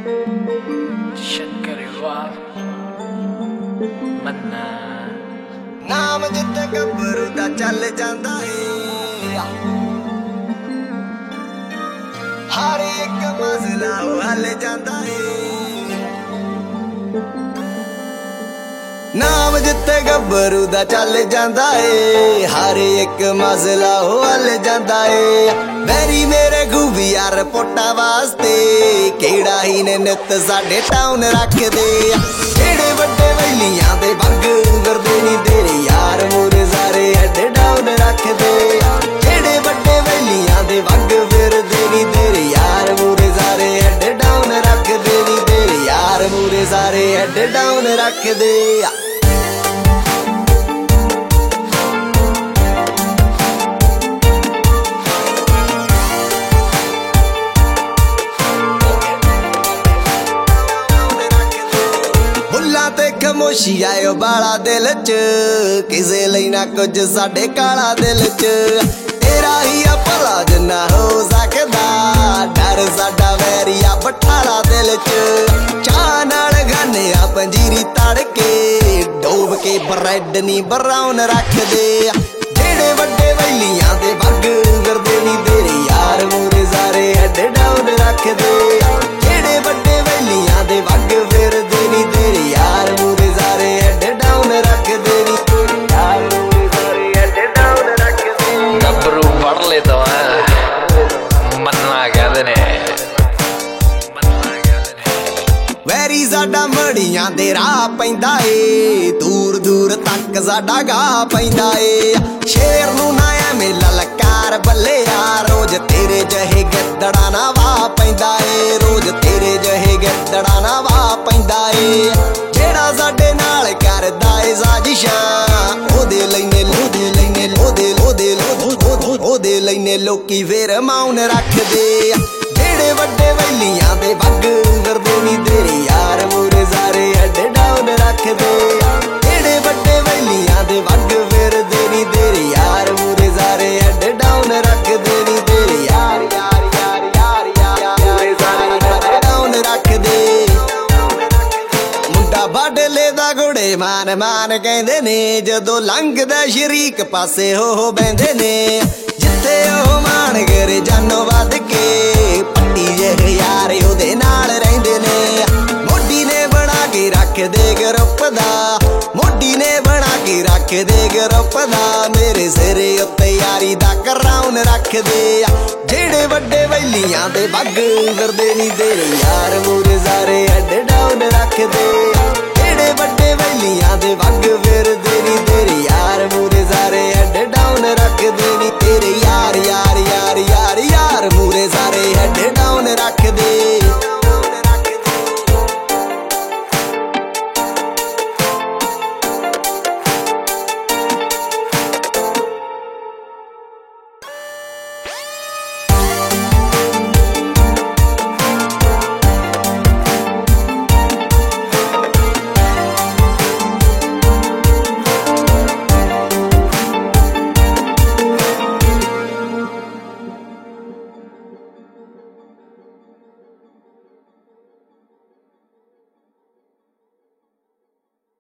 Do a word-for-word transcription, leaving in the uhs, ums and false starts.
मन्ना नाम जिते गब्बरू दा चल जांदा है हर एक मसला हल जांदा है नाम जिते गब्बरू दा चल जांदा है हर एक मसला हल जांदा है मेरी मेरे खूबी यार पोटा वास्ते केड़ा ही ने नित साडे टाउन रख दे जेड़े वड्डे वैलियां दे बंग करदे नी तेरे यार मोरे सारे अड्डे डाउन रख दे जेड़े वड्डे वैलियां दे बंग फिरदे नी तेरे यार मोरे सारे अड्डे डाउन रख दे नी तेरे यार मोरे सारे अड्डे डाउन रख दे खामोशी आयो बाला दिल च किसे लई ना कुछ साडे काला दिल च तेरा ही आ भला जिन्ना हो सकदा डर साडा वैरिया बठाला दिल च चाह नाल खाने आ पंजीरी तड़के डोब के ब्रेड नी ब्राउन रख दे जेड़े वड्डे वैलियां दे बग करदे नी तेरे यार मोरे सारे अड्डे डाउन रख दे जेड़े वड्डे वैलियां दे बग फिरदे नी तेरे यार मोरे सारे अड्डे डाउन रख दे नी यार मोरे सारे अड्डे डाउन रख दे गब्बरू पढ़ ले तो मन्ना कहदे ने वैरी साडा मड़ियां दे राह पैंदा ए दूर दूर तक साडा गाह पैंदा ए शेर नूं ना एवें ललकार बल्ले यार रोज तेरे जहे गिद्दड़ा ना वाह पैंदा ए रोज तेरे जहे गिद्दड़ा ना वाह पैंदा ए जेड़ा साडे नाल करदा ए साजिशां ओदे लैने ओदे लैने ओदे ओदे ओदे लैने लोकी फिर मौन रख दे जेड़े वड्डे वैलियां दे बग करदे नी तेरे यार मोरे सारे अड्डे डाउन रख दे जेड़े वड्डे वैलियां दे बग फिरदे नी तेरे यार मोरे सारे अड्डे डाउन रख दे नी तेरे यार यार यार यार यार यार सारे अड्डे डाउन रख दे मुंडा बाडले दा घोड़े मान मान कहंदे ने जदों लंघदा शरीक पासे हो हो बैंदे ने जिथे ओ मान करे जानो वध के पट्टी जे यार ओदे नाल रहिंदे ने मोडी ने बना के रख दे ग्रुप दा मोडी ने बना के रख दे ग्रुप दा मेरे सिरे उत्ते यारी दा कराउन रख दे जेड़े वड्डे वैलियां दे बग करदे नी तेरे यार मोरे सारे अड्डे डाउन रख दे जेड़े वड्डे वैलियां दे बग फिरदे नी तेरे यार मोरे सारे अड्डे डाउन रख दे नी तेरे यार